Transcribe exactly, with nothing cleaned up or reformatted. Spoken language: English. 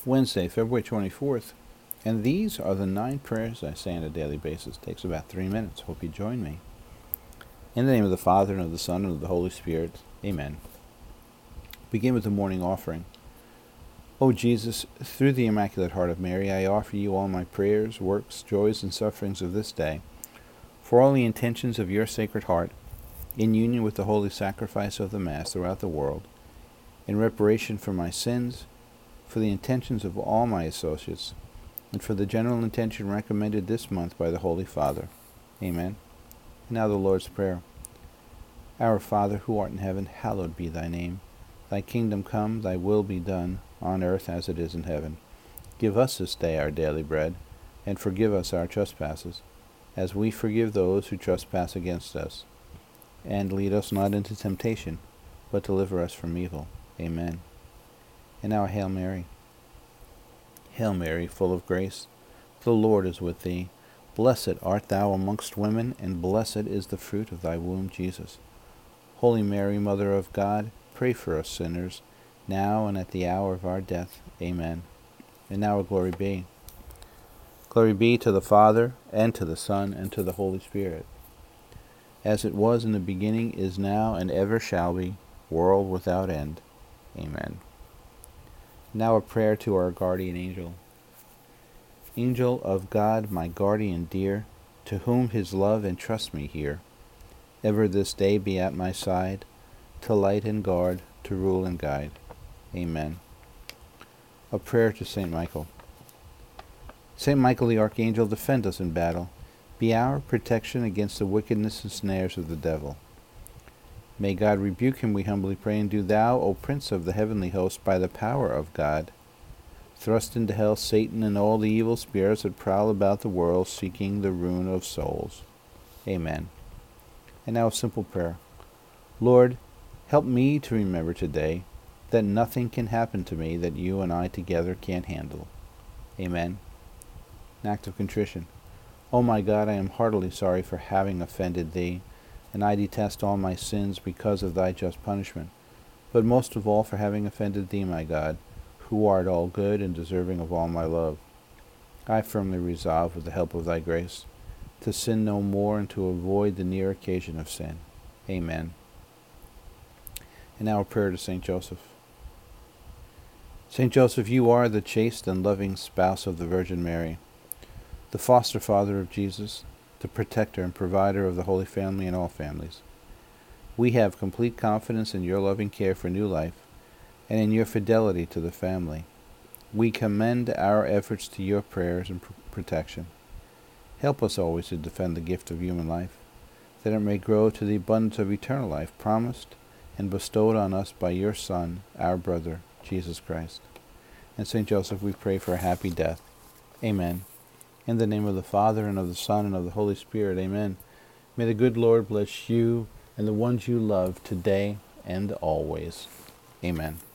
Wednesday, February twenty-fourth. And these are the nine prayers I say on a daily basis. It takes about three minutes. Hope you join me. In the name of the Father, and of the Son, and of the Holy Spirit. Amen. Begin with the morning offering. O Jesus, through the Immaculate Heart of Mary, I offer you all my prayers, works, joys, and sufferings of this day, for all the intentions of your Sacred Heart, in union with the holy sacrifice of the Mass throughout the world, in reparation for my sins, for the intentions of all my associates, and for the general intention recommended this month by the Holy Father. Amen. And now the Lord's Prayer. Our Father, who art in heaven, hallowed be thy name. Thy kingdom come, thy will be done, on earth as it is in heaven. Give us this day our daily bread, and forgive us our trespasses, as we forgive those who trespass against us. And lead us not into temptation, but deliver us from evil. Amen. And now Hail Mary. Hail Mary, full of grace, the Lord is with thee. Blessed art thou amongst women, and blessed is the fruit of thy womb, Jesus. Holy Mary, Mother of God, pray for us sinners, now and at the hour of our death. Amen. And now glory be. Glory be to the Father, and to the Son, and to the Holy Spirit, as it was in the beginning, is now, and ever shall be, world without end. Amen. Now a prayer to our guardian angel. Angel of God, my guardian dear, to whom his love entrusts me here, ever this day be at my side, to light and guard, to rule and guide. Amen. A prayer to Saint Michael. Saint Michael the Archangel, defend us in battle. Be our protection against the wickedness and snares of the devil. May God rebuke him, we humbly pray, and do thou, O Prince of the heavenly host, by the power of God, thrust into hell Satan and all the evil spirits that prowl about the world, seeking the ruin of souls. Amen. And now a simple prayer. Lord, help me to remember today that nothing can happen to me that you and I together can't handle. Amen. An act of contrition. O my God, I am heartily sorry for having offended thee, and I detest all my sins because of thy just punishment, but most of all for having offended thee, my God, who art all good and deserving of all my love. I firmly resolve, with the help of thy grace, to sin no more and to avoid the near occasion of sin. Amen. And now a prayer to Saint Joseph. Saint Joseph, you are the chaste and loving spouse of the Virgin Mary, the foster father of Jesus, the protector and provider of the Holy Family and all families. We have complete confidence in your loving care for new life and in your fidelity to the family. We commend our efforts to your prayers and pr- protection. Help us always to defend the gift of human life, that it may grow to the abundance of eternal life promised and bestowed on us by your Son, our brother, Jesus Christ. And Saint Joseph, we pray for a happy death. Amen. In the name of the Father, and of the Son, and of the Holy Spirit. Amen. May the good Lord bless you and the ones you love today and always. Amen.